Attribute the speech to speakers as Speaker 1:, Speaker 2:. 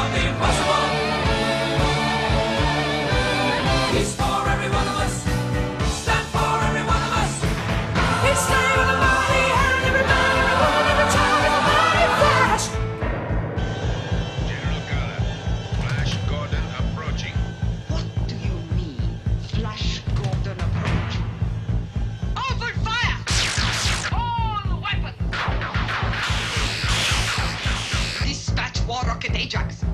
Speaker 1: of the impossible. He's for every one of us. Stand for every one of us. He's saving the body and every man, every woman, every child, every body. Flash!
Speaker 2: General Gala, Flash Gordon approaching.
Speaker 3: What do you mean, Flash Gordon approach? Open fire! All weapons! Dispatch War Rocket Ajax.